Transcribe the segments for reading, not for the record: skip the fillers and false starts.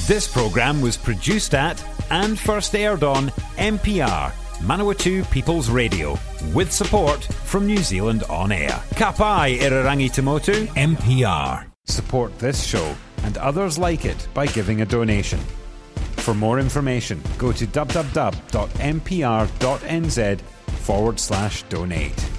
This programme was produced at and first aired on MPR, Manawatu People's Radio, with support from New Zealand On Air. Ka pai Irarangi Tamotu, MPR. Support this show and others like it by giving a donation. For more information, go to www.mpr.nz/donate.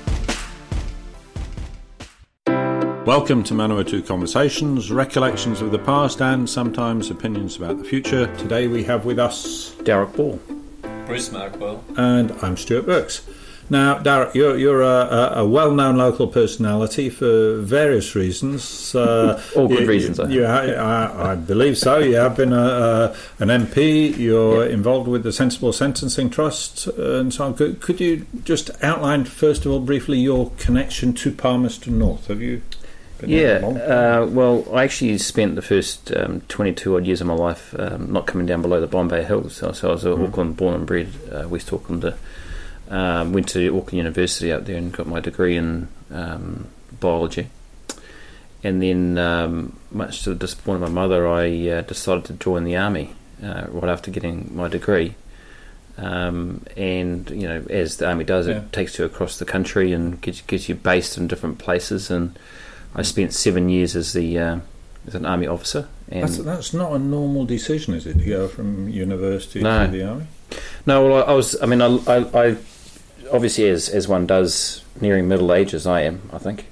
Welcome to Manawatu Conversations, recollections of the past and sometimes opinions about the future. Today we have with us Derek Ball, Bruce Markwell, and I'm Stuart Burks. Now, Derek, you're a well-known local personality for various reasons. All good reasons, I believe so. You have been an MP. You're involved with the Sensible Sentencing Trust and so on. Could you just outline, first of all, briefly your connection to Palmerston North? Have you? Well, I actually spent the first 22 odd years of my life not coming down below the Bombay Hills. So I was Auckland born and bred, West Auckland. Went to Auckland University out there and got my degree in biology. And then, much to the disappointment of my mother, I decided to join the army right after getting my degree. And you know, as the army does, it takes you across the country and gets you based in different places. And I spent 7 years as an army officer. And that's not a normal decision, is it, to go from university to the army? No, well, I obviously, as one does, nearing middle age as I am, I think,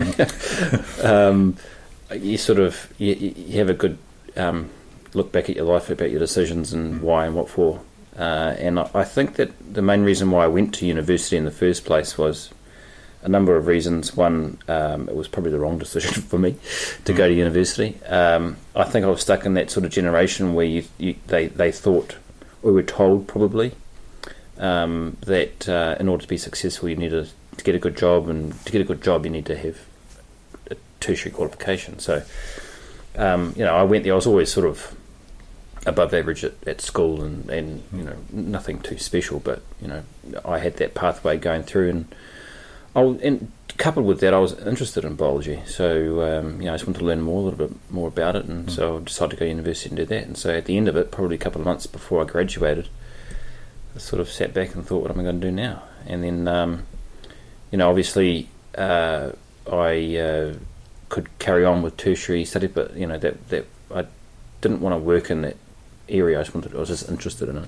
you sort of you have a good look back at your life, about your decisions and why and what for. And I think that the main reason why I went to university in the first place was a number of reasons. One, it was probably the wrong decision for me to go to university. I think I was stuck in that sort of generation where they thought, or were told probably, that in order to be successful you need to get a good job, and to get a good job you need to have a tertiary qualification. So, I went there. I was always sort of above average at school, and you know, nothing too special, but you know, I had that pathway going through, and coupled with that, I was interested in biology. So, I just wanted to learn a little bit more about it, and so I decided to go to university and do that. And so, at the end of it, probably a couple of months before I graduated, I sort of sat back and thought, what am I going to do now? And then, obviously, I could carry on with tertiary study, but you know that I didn't want to work in that area. I was just interested in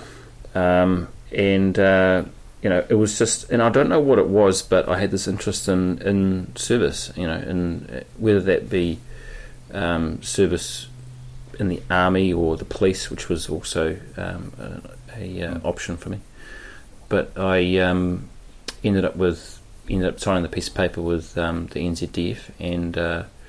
it. It was just, and I don't know what it was, but I had this interest in service, in whether that be service in the army or the police, which was also a option for me. But I ended up signing the piece of paper with the NZDF, and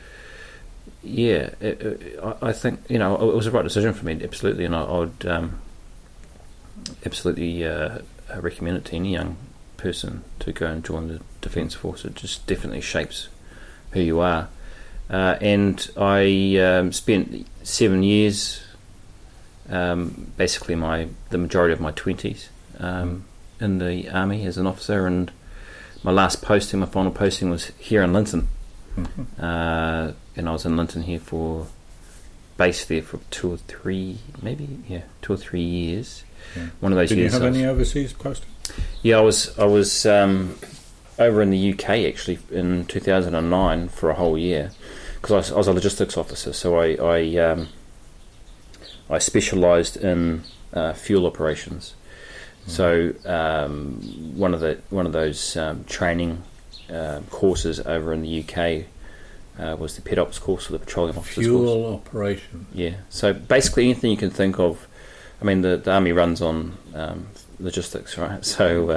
I think it was the right decision for me, absolutely, and I would absolutely recommend it to any young person to go and join the Defence Force. It just definitely shapes who you are. And I spent 7 years, basically the majority of my 20s, in the army as an officer, and my final posting was here in Linton. And I was in Linton here based there for 2 or 3 years. One of those years. Did you have any overseas posting? Yeah, I was over in the UK actually in 2009 for a whole year, because I was a logistics officer. So I specialised in fuel operations. So one of those training courses over in the UK was the PEDOPS course, or the Petroleum Officers course. Fuel operation. Yeah. So basically anything you can think of. I mean, the army runs on logistics, right? So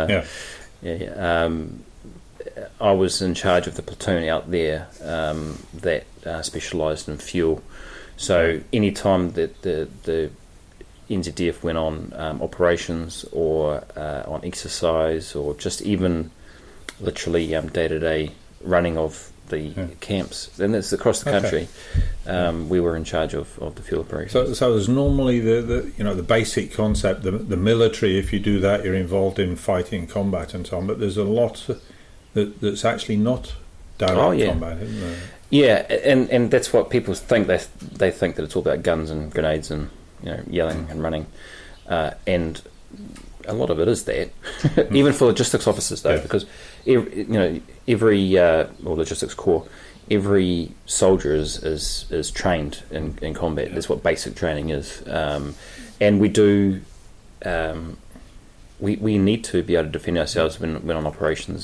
I was in charge of the platoon out there that specialised in fuel. So any time that the NZDF went on operations or on exercise, or just even literally day-to-day running of the camps, and it's across the country, we were in charge of the fuel operations. So there's normally the basic concept, the military. If you do that, you're involved in fighting, combat, and so on. But there's a lot that's actually not direct combat, isn't there? Yeah, and that's what people think. They think that it's all about guns and grenades and yelling and running, and a lot of it is that. Even for logistics officers, though, because every or logistics corps, every soldier is trained in combat. That's what basic training is, and we do. We need to be able to defend ourselves when on operations,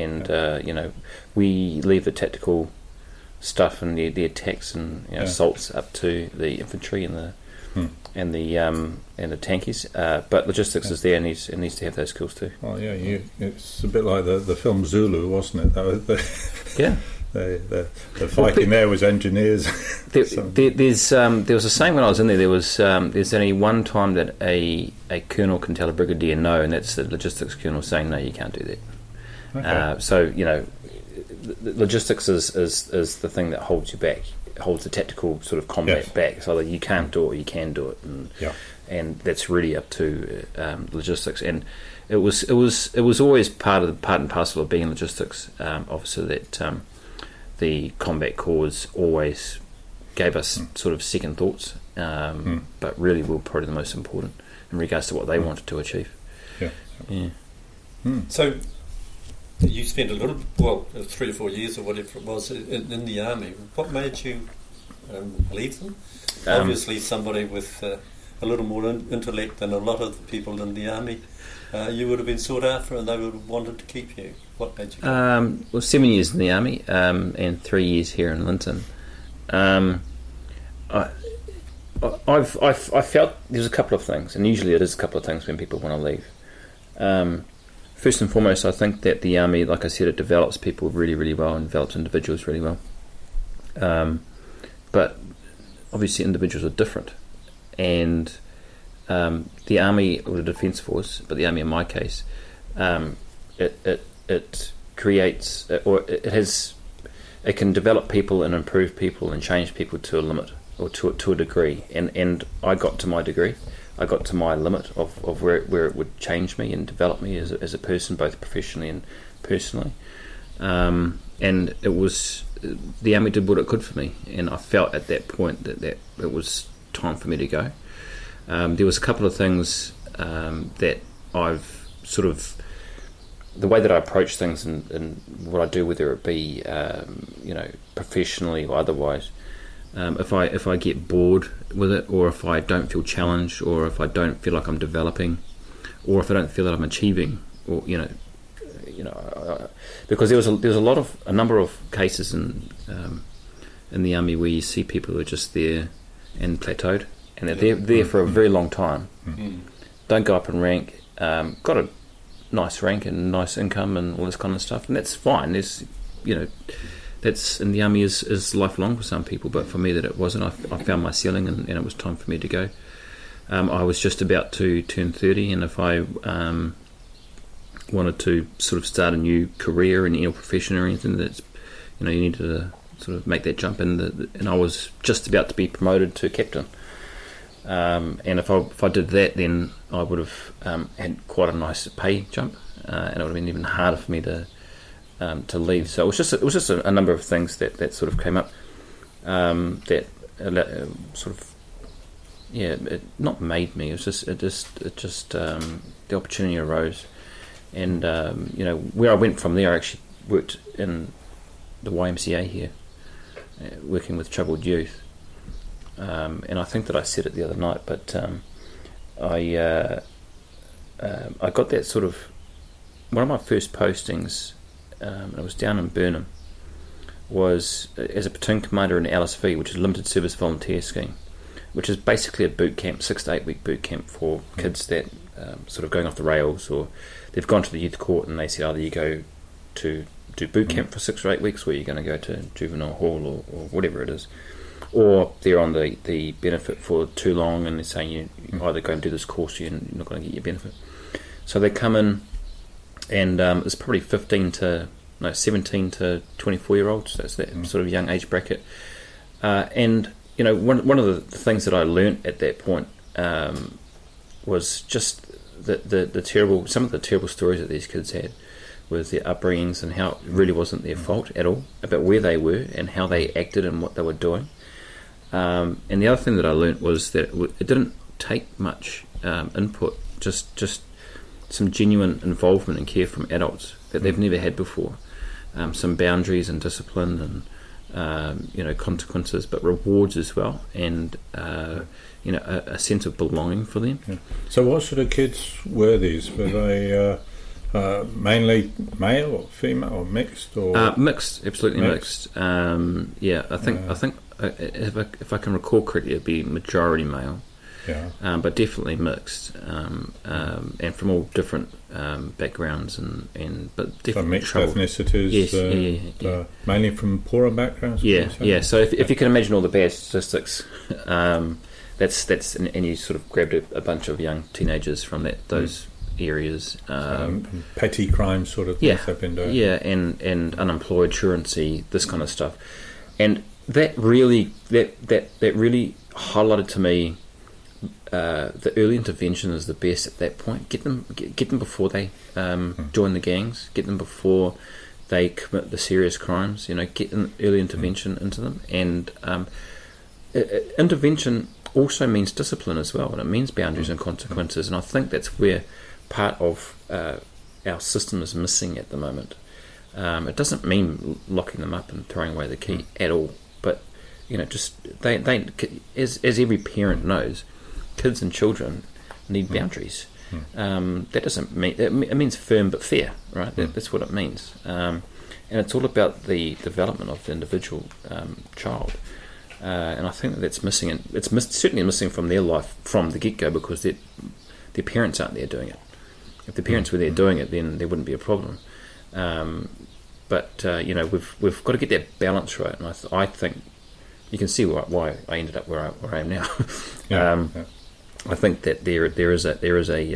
we leave the tactical stuff and the attacks and assaults up to the infantry and the tankies, but logistics is there and needs to have those skills too. Well, it's a bit like the film Zulu, wasn't it? That was the fighting there was engineers. There was a saying when I was in there. There's only one time that a colonel can tell a brigadier no, and that's the logistics colonel saying no, you can't do that. Okay. So logistics is the thing that holds you back, holds the tactical sort of combat back. So that you can't do it or you can do it, and that's really up to logistics. And it was always part and parcel of being a logistics officer that the combat corps always gave us sort of second thoughts, but really were probably the most important in regards to what they wanted to achieve. So you spent 3 or 4 years or whatever it was in the army. What made you leave them? Obviously somebody with a little more intellect than a lot of the people in the army, you would have been sought after and they would have wanted to keep you. What made you go? 7 years in the army and 3 years here in Linton. I felt there's a couple of things, and usually it is a couple of things when people want to leave. First and foremost, I think that the army, like I said, it develops people really, really well and develops individuals really well. But obviously individuals are different. And the army, or the Defence Force, but the army in my case, it creates, it can develop people and improve people and change people to a limit or to a degree. And I got to my degree. I got to my limit of where it would change me and develop me as a person, both professionally and personally. And it was, the army did what it could for me, and I felt at that point that it was time for me to go. There was a couple of things that I've sort of, the way that I approach things and what I do, whether it be professionally or otherwise. If I get bored with it, or if I don't feel challenged, or if I don't feel like I'm developing, or if I don't feel that I'm achieving, or because there was a number of cases in the army where you see people who are just there and plateaued, and they're there for a very long time, don't go up in rank, got a nice rank and nice income and all this kind of stuff, and that's fine. There's that's in the army is lifelong for some people, but for me that it wasn't. I found my ceiling, and it was time for me to go. I was just about to turn 30, and if I wanted to sort of start a new career in any profession or anything, that's you needed to sort of make that jump, and I was just about to be promoted to captain. And if I did that, then I would have had quite a nice pay jump, and it would have been even harder for me to leave. So it was just a number of things that sort of came up that sort of it not made me. It just the opportunity arose, and where I went from there, I actually worked in the YMCA here, working with troubled youth. And I think that I said it the other night, but I got that sort of, one of my first postings, and it was down in Burnham, was as a platoon commander in LSV, which is Limited Service Volunteer Scheme, which is basically a boot camp, 6 to 8 week boot camp for kids that sort of going off the rails, or they've gone to the youth court and they said either you go to do boot camp for 6 or 8 weeks, or you're going to go to juvenile hall or whatever it is, or they're on the benefit for too long and they're saying you either go and do this course or you're not going to get your benefit. So they come in, and it's probably 17 to 24 year olds. That's that sort of young age bracket. And one of the things that I learnt at that point was just some of the terrible stories that these kids had with their upbringings and how it really wasn't their fault at all, about where they were and how they acted and what they were doing. And the other thing that I learnt was that it didn't take much input, just some genuine involvement and care from adults that they've never had before. Some boundaries and discipline and consequences, but rewards as well, and a sense of belonging for them. Yeah. So what sort of kids were these? Were they mainly male or female or mixed? Or mixed, absolutely mixed. I think if I can recall correctly, it'd be majority male. Yeah. But definitely mixed, and from all different backgrounds but different mixed ethnicities. Yes, mainly from poorer backgrounds. Yeah. So if you can imagine all the bad statistics, that's and you sort of grabbed a bunch of young teenagers from those areas. Petty crime sort of things they've been doing. Yeah, and unemployed, truancy, this kind of stuff, and that really highlighted to me. The early intervention is the best at that point. Get them before they join the gangs. Get them before they commit the serious crimes. Get an early intervention into them. And intervention also means discipline as well, and it means boundaries and consequences. And I think that's where part of our system is missing at the moment. It doesn't mean locking them up and throwing away the key at all. But just they as every parent knows. Kids and children need boundaries. That doesn't mean it means firm but fair, right? That's what it means, and it's all about the development of the individual child. And I think that's missing, and it's certainly missing from their life from the get go because their parents aren't there doing it. If the parents were there doing it, then there wouldn't be a problem. But we've got to get that balance right, and I think you can see why I ended up where I am now. I think that there is a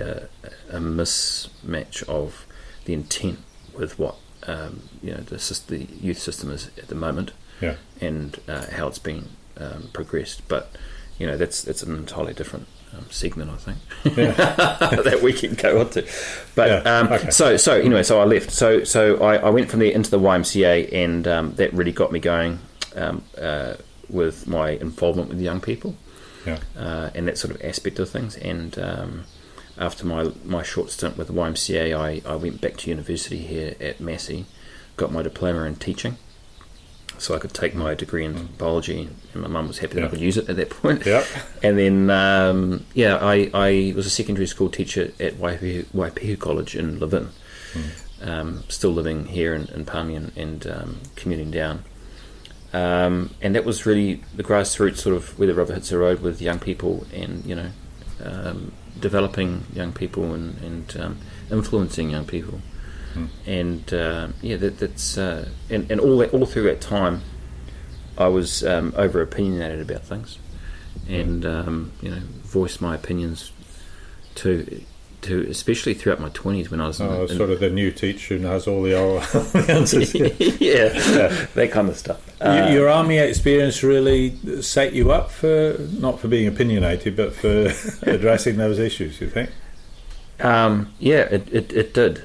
mismatch of the intent with what the youth system is at the moment, and how it's been progressed. But that's an entirely different segment, I think, that we can go on to. But okay. So I left. So I went from there into the YMCA, and that really got me going with my involvement with young people. And that sort of aspect of things. And after my short stint with the YMCA, I went back to university here at Massey, got my diploma in teaching, so I could take my degree in biology, and my mum was happy that I could use it at that point. And then I was a secondary school teacher at Waipihu College in Levin, still living here in Palmy and commuting down. And that was really the grassroots sort of where the rubber hits the road with young people, and developing young people and influencing young people, and that's and all through that time, I was over opinionated about things, and voiced my opinions to especially throughout my 20s when I was sort of the new teacher who has all the answers. That kind of stuff. Your army experience really set you up not for being opinionated, but for addressing those issues, you think? It did.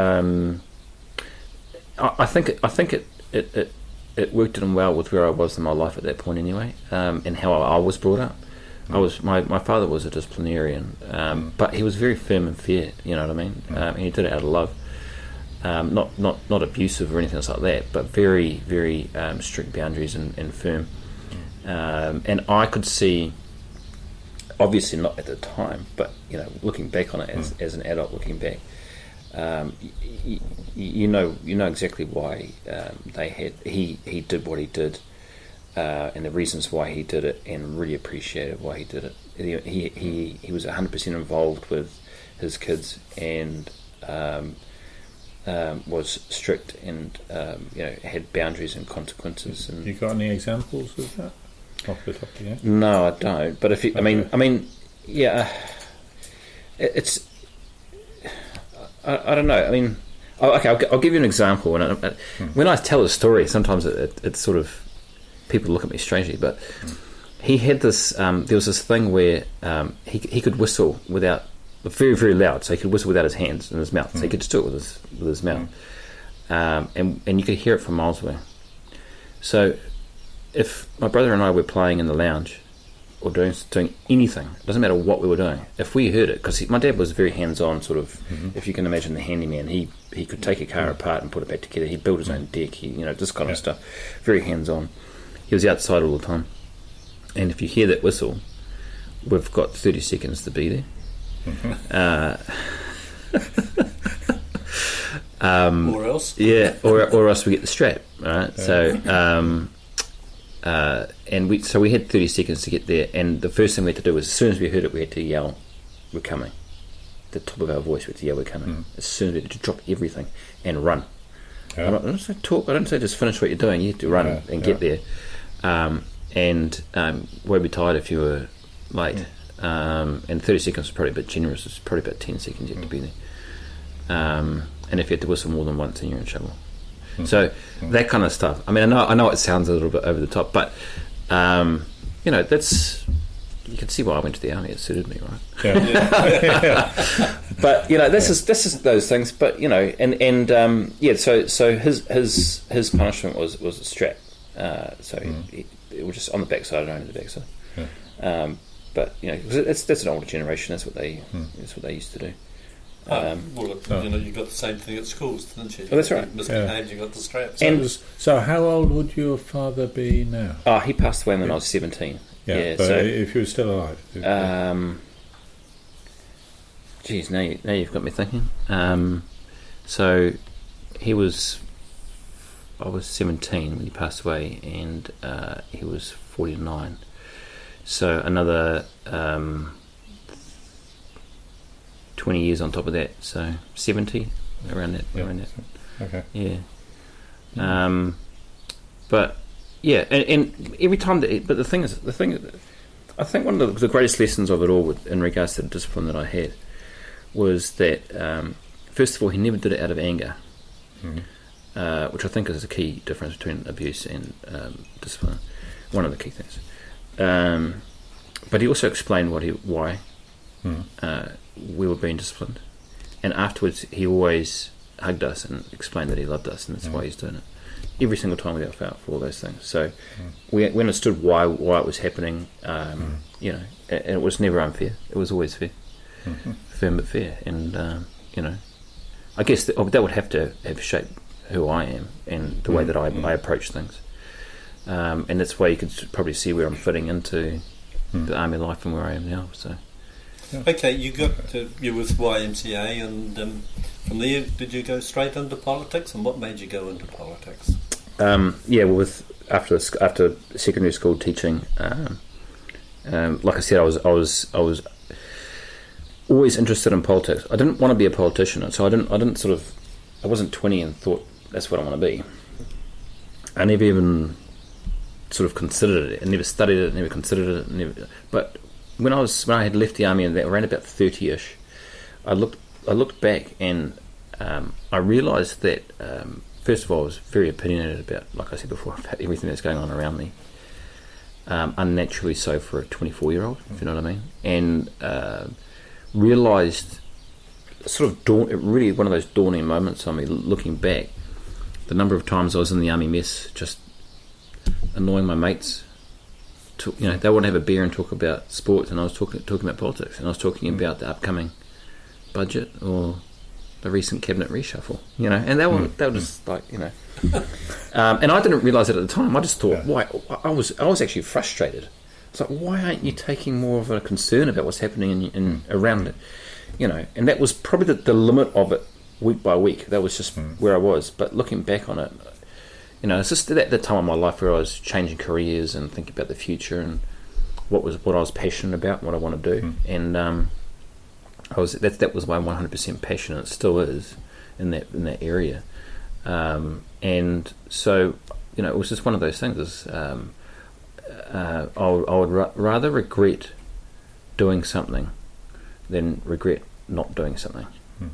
I think it worked in well with where I was in my life at that point anyway, and how I was brought up. My father was a disciplinarian, but he was very firm and fair. You know what I mean? And he did it out of love, not abusive or anything else like that, but very very strict boundaries and firm. And I could see, obviously not at the time, but looking back on it as an adult, looking back, you know exactly why he did what he did. And the reasons why he did it, and really appreciated why he did it. He was 100% involved with his kids, and was strict, and had boundaries and consequences. And you got any examples of that off the top of your head? No, I don't. But if you, it's I don't know. I mean, okay, I'll give you an example. When I tell a story, sometimes it's sort of, people look at me strangely, but he had this. There was this thing where he could whistle without, very very loud, so he could whistle without his hands in his mouth. So he could just do it with his mouth. and you could hear it from miles away. So if my brother and I were playing in the lounge or doing anything, it doesn't matter what we were doing, if we heard it, because my dad was very hands-on sort of, if you can imagine the handyman, he could take a car apart and put it back together. He built his own deck, this kind of stuff, very hands-on. He was outside all the time, and if you hear that whistle, we've got 30 seconds to be there. Or else, or else we get the strap, right? So we had 30 seconds to get there, and the first thing we had to do was, as soon as we heard it, we had to yell, "We're coming!" At the top of our voice, we had to yell, "We're coming!" As soon as we had to drop everything and run. I don't say talk. I don't say just finish what you're doing. You have to run and get there. Won't be tired if you were late. And 30 seconds is probably a bit generous. It's probably about 10 seconds you have to be there. And if you had to whistle more than once, then you're in trouble. So that kind of stuff. I mean, I know it sounds a little bit over the top, but that's, you can see why I went to the army. It suited me, right? But this is those things. But so his punishment was a strap. It was just on the backside and only the backside. But that's an older generation. That's what they used to do. You got the same thing at schools, didn't you? Oh, that's right. Misbehaved, you got the straps. So how old would your father be now? Oh, he passed away when I was 17. But so, if he was still alive. Geez, now you've got me thinking. So I was 17 when he passed away, and he was 49. So another 20 years on top of that, so 70, around that. Okay. Yeah. But yeah, and every time but the thing is, I think one of the greatest lessons of it all, in regards to the discipline that I had, was that first of all, he never did it out of anger, which I think is a key difference between abuse and discipline. One of the key things. But he also explained why we were being disciplined, and afterwards he always hugged us and explained that he loved us, and that's why he's doing it every single time without fail for all those things. So we understood why it was happening, and it was never unfair. It was always fair, firm but fair, and I guess that would have to have shaped who I am and the way that I approach things. And that's why you could probably see where I'm fitting into the army life and where I am now. So, okay, you with YMCA, and from there, did you go straight into politics? And what made you go into politics? After secondary school teaching, like I said, I was always interested in politics. I didn't want to be a politician, so I wasn't 20 and thought that's what I want to be. I never even sort of considered it. I never studied it, never considered it. But when I had left the army, and around about 30ish, I looked back, and I realised that first of all, I was very opinionated about, like I said before, about everything that's going on around me. Unnaturally so for a 24-year-old, if you know what I mean. And realised, really one of those dawning moments on me, looking back, the number of times I was in the army mess just annoying my mates. They want to have a beer and talk about sports, and I was talking about politics, and I was talking about the upcoming budget or the recent cabinet reshuffle, and they were just like, and I didn't realise it at the time. I just thought, why? I was actually frustrated. It's like, why aren't you taking more of a concern about what's happening in around it, And that was probably the limit of it, week by week. That was just where I was. But looking back on it, it's just at that time of my life where I was changing careers and thinking about the future and what I was passionate about and what I want to do. And that was my 100% passion, and it still is in that area. And so, it was just one of those things. I would rather regret doing something than regret not doing something.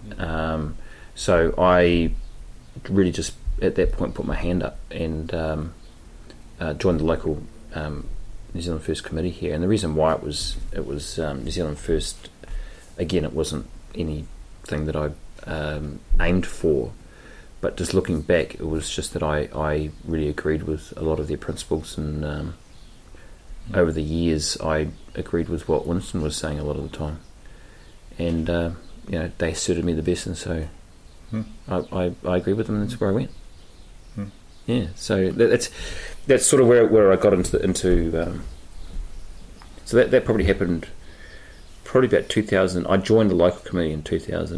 So I really just at that point put my hand up and joined the local New Zealand First committee here. And the reason why it was New Zealand First, again, it wasn't anything that I aimed for, But just looking back, it was just that I really agreed with a lot of their principles, and over the years I agreed with what Winston was saying a lot of the time, and they suited me the best, and so I agree with them, and that's where I went. Yeah, so that's sort of where I got into so that probably happened about 2000. I joined the local committee in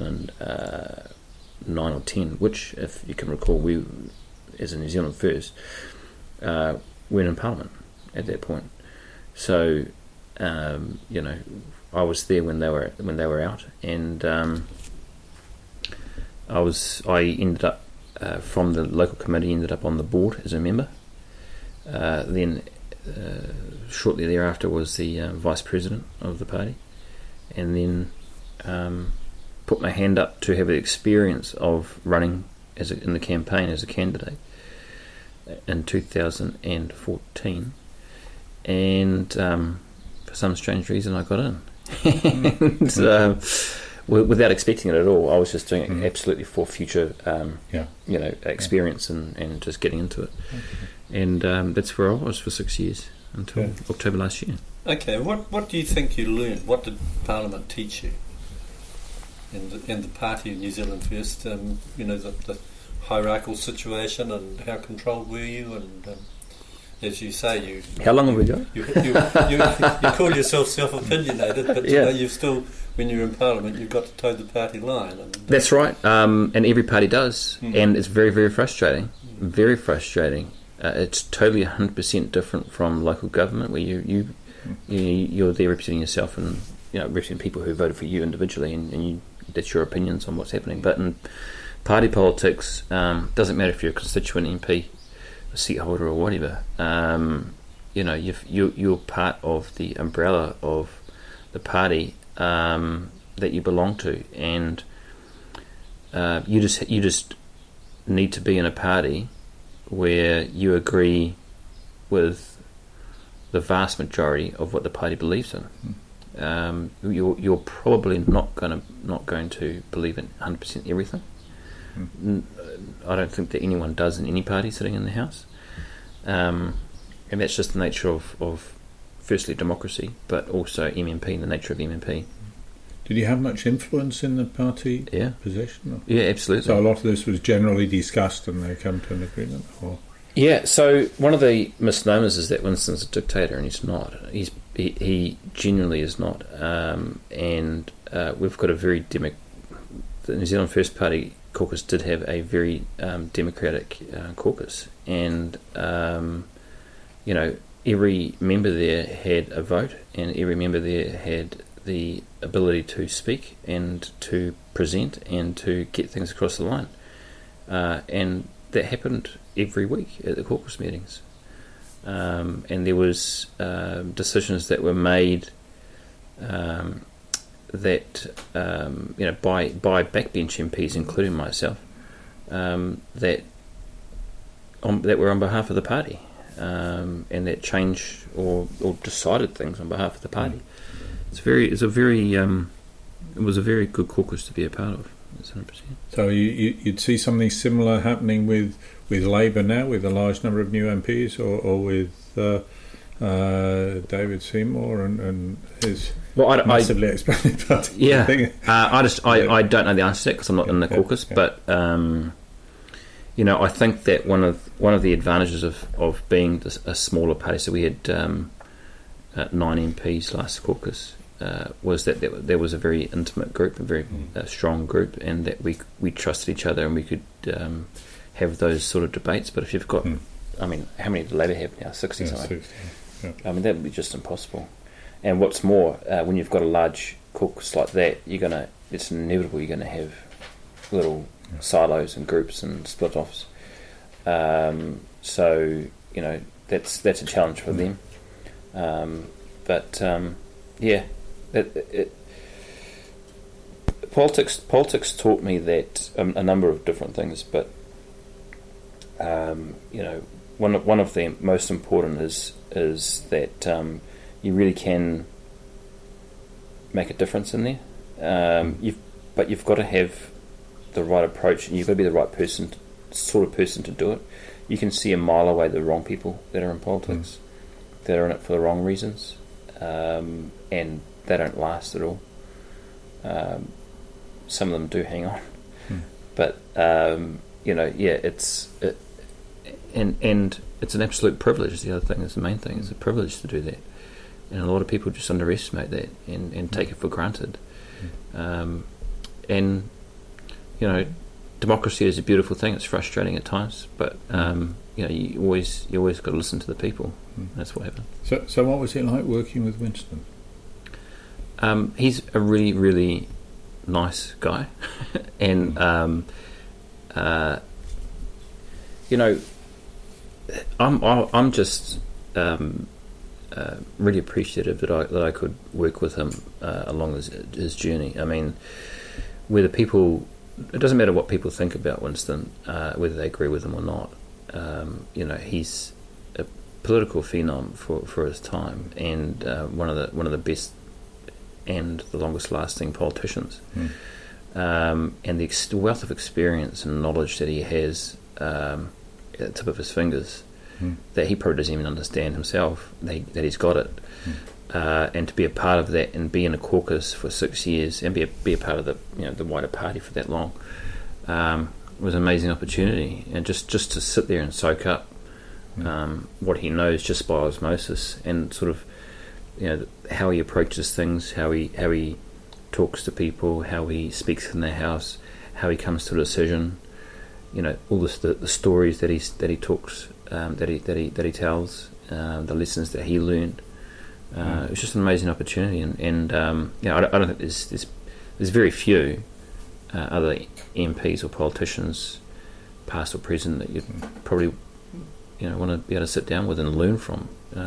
2009 or 10, which, if you can recall, we, as a New Zealand First, weren't in Parliament at that point. So, I was there when they were out, and I ended up from the local committee, ended up on the board as a member. Then, shortly thereafter, was the vice president of the party, and then put my hand up to have the experience of running in the campaign as a candidate in 2014, and for some strange reason I got in. And, without expecting it at all, I was just doing it absolutely for future experience and just getting into it. And that's where I was for 6 years until October last year. Okay, what do you think you learned? What did Parliament teach you in the party of New Zealand First? The hierarchical situation, and how controlled were you? And as you say, you... How long have we got? You call yourself self-opinionated, but you've still, when you're in Parliament, you've got to toe the party line. That's right, and every party does, and it's very, very frustrating. Very frustrating. It's totally 100% different from local government, where you're there representing yourself and representing people who voted for you individually, and that's your opinions on what's happening. But in party politics, doesn't matter if you're a constituent MP, a seat holder, or whatever. You're part of the umbrella of the party that you belong to, and you just need to be in a party where you agree with the vast majority of what the party believes in. You're probably not going to believe in 100% everything. I don't think that anyone does in any party sitting in the House, and that's just the nature of firstly democracy, but also MMP, the nature of MMP. Did you have much influence in the party position? Or? Yeah, absolutely. So a lot of this was generally discussed and they come to an agreement? Or? Yeah, so one of the misnomers is that Winston's a dictator, and he's not. He genuinely is not. And we've got a very the New Zealand First Party caucus did have a very democratic caucus, and every member there had a vote, and every member there had the ability to speak and to present and to get things across the line, and that happened every week at the caucus meetings, and there was decisions that were made that by backbench MPs, including myself, that were on behalf of the party, and that changed or decided things on behalf of the party. It was a very good caucus to be a part of. 100%. So you'd see something similar happening with Labour now, with a large number of new MPs, or with David Seymour and his massively expanded party. Yeah, I don't know the answer to that because I'm not in the caucus, but I think that one of the advantages of being a smaller party, so we had 9 MPs last caucus, was that there was a very intimate group, a very strong group, and that we trusted each other and we could have those sort of debates. But if you've got, how many do Labour have now? 60 something. Yeah. That would be just impossible. And what's more, when you've got a large caucus like that, it's inevitable you're going to have little silos and groups and split-offs. So that's a challenge for them. Politics taught me that a number of different things, but one of the most important is that you really can make a difference in there. You've got to have the right approach, and you've got to be the right person sort of person to do it. You can see a mile away the wrong people that are in politics, that are in it for the wrong reasons, and they don't last at all. Some of them do hang on, but it's it's an absolute privilege. The other thing is the main thing is a privilege to do that, and a lot of people just underestimate that and take it for granted. Democracy is a beautiful thing. It's frustrating at times, but you always got to listen to the people. That's what happened. So what was it like working with Winston? He's a really, really nice guy, and I'm just really appreciative that I could work with him along his journey. I mean, whether people, it doesn't matter what people think about Winston, whether they agree with him or not. He's a political phenom for his time, and one of the best and the longest lasting politicians. And the wealth of experience and knowledge that he has at the tip of his fingers, that he probably doesn't even understand himself, that he's got it. And to be a part of that and be in a caucus for 6 years and be a part of the wider party for that long was an amazing opportunity. And just to sit there and soak up what he knows just by osmosis, and sort of how he approaches things, how he talks to people, how he speaks in their house, how he comes to a decision, all the stories that he talks, that he tells, the lessons that he learned. It was just an amazing opportunity, and I don't think there's very few other MPs or politicians, past or present, that you probably want to be able to sit down with and learn from.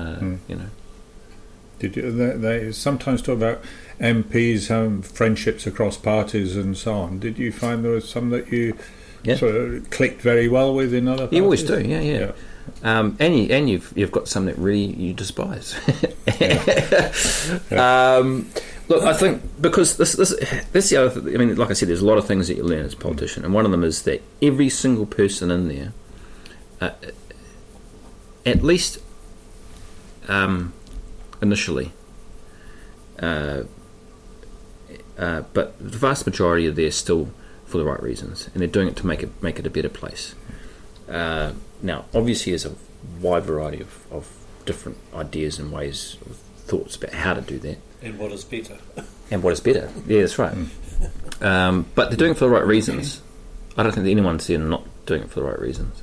Did you? They sometimes talk about MPs having friendships across parties and so on. Did you find there was some that you sort of clicked very well with in other parties? You always do, yeah. And you've got some that really you despise. Look, I think because this the other thing, I mean, like I said, there's a lot of things that you learn as a politician, and one of them is that every single person in there, at least initially, but the vast majority are there still for the right reasons, and they're doing it to make it a better place. Now, obviously, there's a wide variety of different ideas and ways of thoughts about how to do that. And what is better. Yeah, that's right. But they're doing it for the right reasons. I don't think that anyone's there not doing it for the right reasons.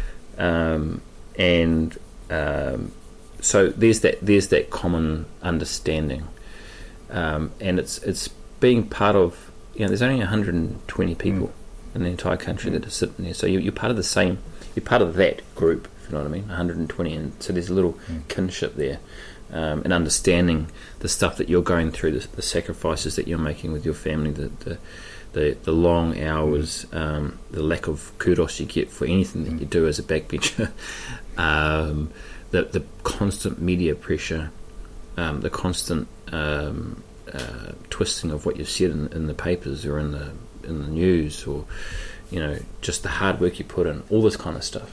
So there's that common understanding, and it's being part of. There's only 120 people in the entire country that are sitting there. So you're part of the same. You're part of that group, if you know what I mean. 120, and so there's a little kinship there, and understanding the stuff that you're going through, the sacrifices that you're making with your family, the long hours, the lack of kudos you get for anything that you do as a backbencher, the constant media pressure, the constant twisting of what you've said in the papers or in the news, or just the hard work you put in, all this kind of stuff.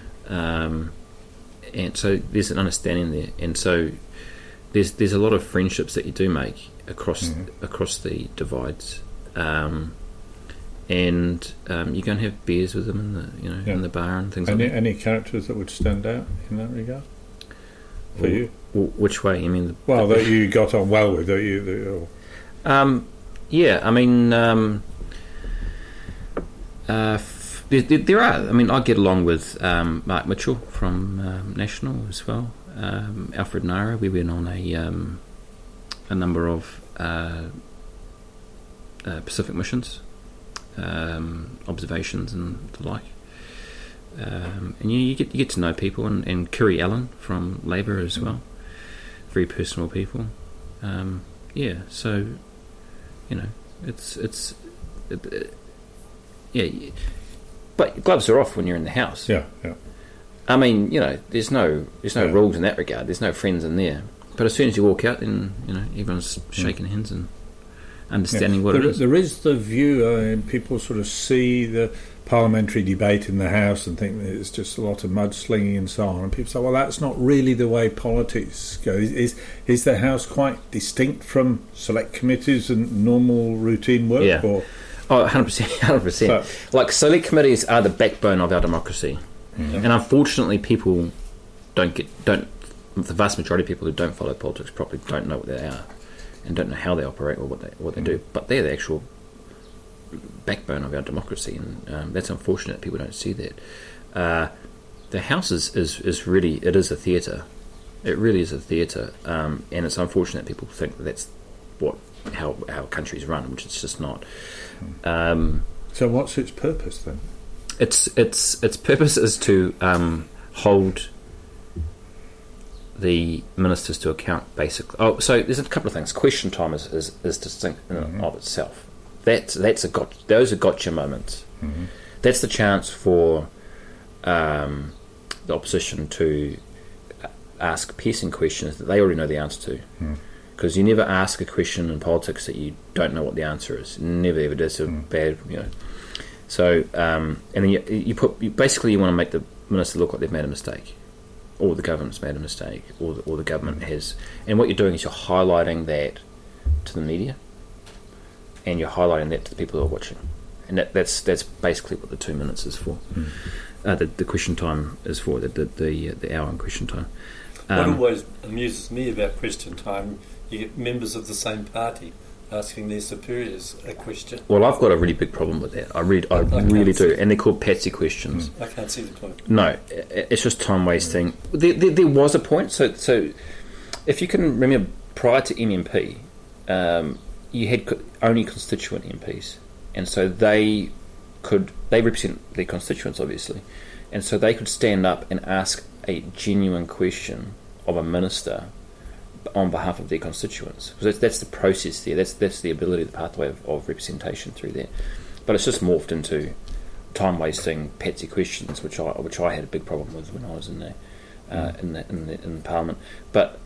And so there's an understanding there, and so there's a lot of friendships that you do make across the divides, and you go and have beers with them in the bar and things like that. Any characters that would stand out in that regard for you? Which way? You mean that you got on well with? Yeah, I mean, there are. I mean, I get along with Mark Mitchell from National as well. Alfred Nara. We went on a number of Pacific missions, observations and the like. And you get to know people, and Kiri Allen from Labour as well. Very personal people. So it's but gloves are off when you're in the house. Yeah. I mean, there's no rules in that regard. There's no friends in there. But as soon as you walk out, then everyone's shaking hands and understanding what it is. There is the view, people sort of see the parliamentary debate in the House and think that it's just a lot of mudslinging and so on, and people say, well, that's not really the way politics go. Is the House quite distinct from select committees and normal routine work? Yeah. Or? Oh, 100%. Like, select committees are the backbone of our democracy. And unfortunately, people the vast majority of people who don't follow politics properly don't know what they are and don't know how they operate or what they do. But they're the actual backbone of our democracy, and that's unfortunate. People don't see that. The House is really, it is a theatre. It really is a theatre, and it's unfortunate people think that that's how countries run, which it's just not. So what's its purpose then? Its purpose is to hold the ministers to account, basically. Oh, so there's a couple of things. Question time is distinct in and of itself. Those are gotcha moments. Mm-hmm. That's the chance for the opposition to ask piercing questions that they already know the answer to. Because you never ask a question in politics that you don't know what the answer is. Never ever. That's a bad, So, and then you basically you want to make the minister look like they've made a mistake, or the government's made a mistake, or the government has. And what you're doing is you're highlighting that to the media, and you're highlighting that to the people who are watching, and that's basically what the 2 minutes is for. The question time is for the hour in question time. What always amuses me about question time, you get members of the same party asking their superiors a question. Well, I've got a really big problem with that. I really do, and they're called patsy questions. I can't see the point. No, it's just time wasting. There was a point. So if you can remember, prior to MMP, you had only constituent MPs, and so they represent their constituents, obviously, and so they could stand up and ask a genuine question of a minister on behalf of their constituents. Because that's the process there. That's the ability, the pathway of representation through there. But it's just morphed into time wasting, patsy questions, which I had a big problem with when I was in Parliament. But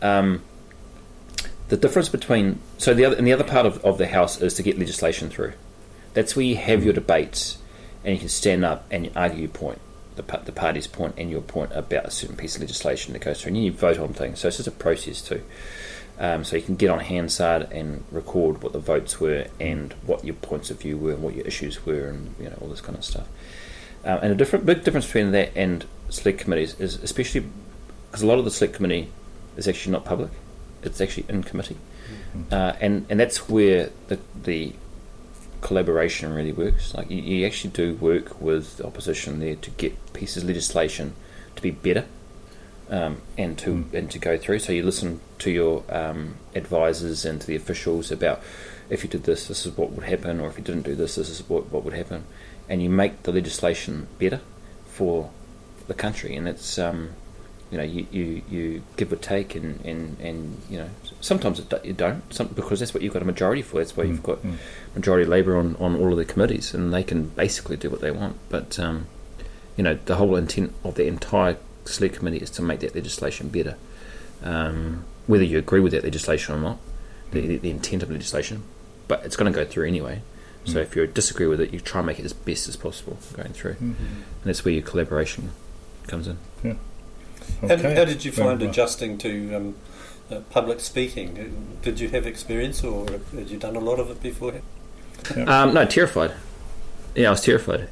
the difference between the other part of the House is to get legislation through. That's where you have your debates and you can stand up and you argue your point, the party's point and your point about a certain piece of legislation that goes through, and you vote on things. So it's just a process too. So you can get on Hansard and record what the votes were and what your points of view were and what your issues were, and all this kind of stuff. And big difference between that and select committees is, especially because a lot of the select committee is actually not public; it's actually in committee, and that's where the collaboration really works. Like you actually do work with the opposition there to get pieces of legislation to be better, and to go through. So you listen to your advisors and to the officials about, if you did this is what would happen, or if you didn't do this is what would happen, and you make the legislation better for the country. And it's you give or take, and sometimes you don't, because that's what you've got a majority for. That's why you've got majority Labour on all of the committees, and they can basically do what they want. But the whole intent of the entire select committee is to make that legislation better, whether you agree with that legislation or not, the intent of legislation. But it's going to go through anyway. So if you disagree with it, you try and make it as best as possible going through, and that's where your collaboration comes in. Yeah. Okay. How did you find adjusting to public speaking? Did you have experience, or had you done a lot of it beforehand? No, terrified. Yeah, I was terrified.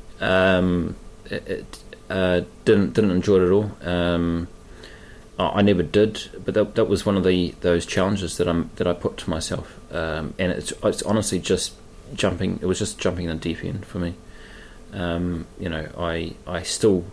Didn't enjoy it at all. I never did, but that was one of those challenges that I put to myself. And it's honestly just jumping. It was just jumping in the deep end for me. I still.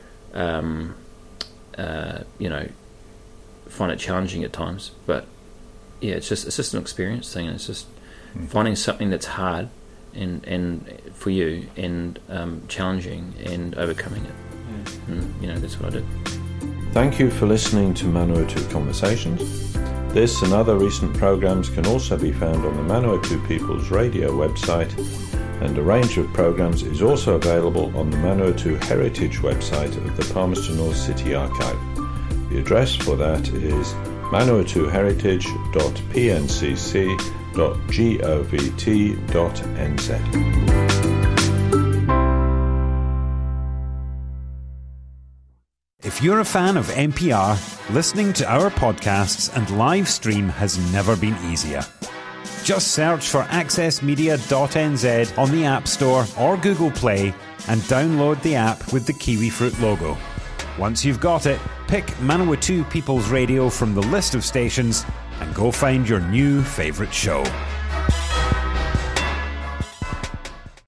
Find it challenging at times, but yeah, it's just an experience thing. And it's just finding something that's hard and for you, and challenging and overcoming it. And that's what I did. Thank you for listening to Manawatu Conversations. This and other recent programs can also be found on the Manawatu People's Radio website, and a range of programs is also available on the Manawatu Heritage website of the Palmerston North City Archive. The address for that is manawatuheritage.pncc.govt.nz. If you're a fan of NPR, listening to our podcasts and live stream has never been easier. Just search for accessmedia.nz on the App Store or Google Play and download the app with the kiwifruit logo. Once you've got it, pick Manawatu People's Radio from the list of stations and go find your new favourite show.